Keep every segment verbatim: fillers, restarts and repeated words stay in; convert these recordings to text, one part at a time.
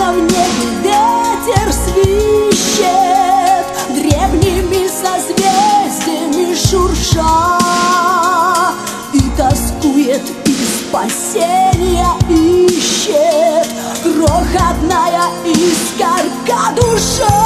Словно в небе ветер свищет, древними созвездиями шурша, и тоскует, и спасения ищет крохотная искорка душа.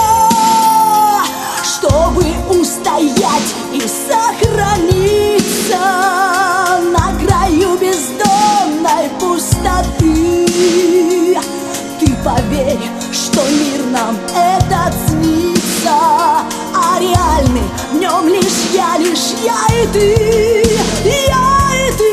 Чтобы устоять и сохраниться на краю бездонной пустоты, ты поверь, что мир нам этот снится, а реальный в нем лишь я, лишь я и ты, я и ты.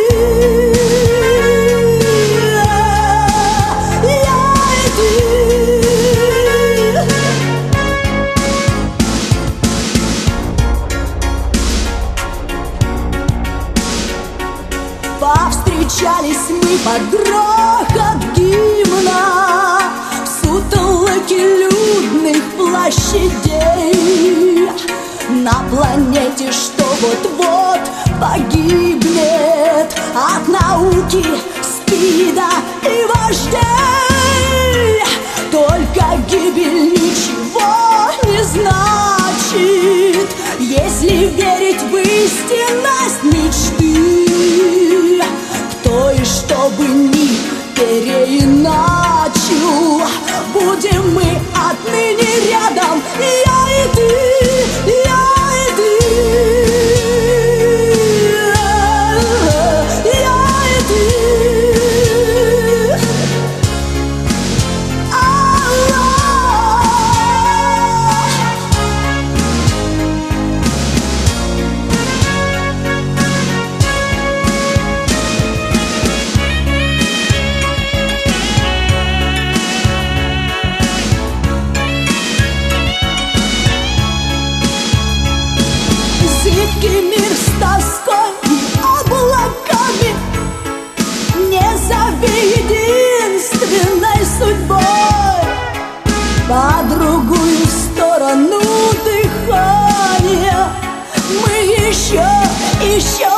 Повстречались мы под грохот гимна в сутолоке людных площадей, на планете, что вот-вот погибнет от науки, спида и вождей. Только гибель ничего не значит, если верить в истинность мечты. Кто и что бы ни переиначил, будем мы отныне рядом, я и ты, я и ты, я и ты. Зыбкий мир с тоской и облаками, не зови единственной судьбой, по другую сторону дыхания мы еще, еще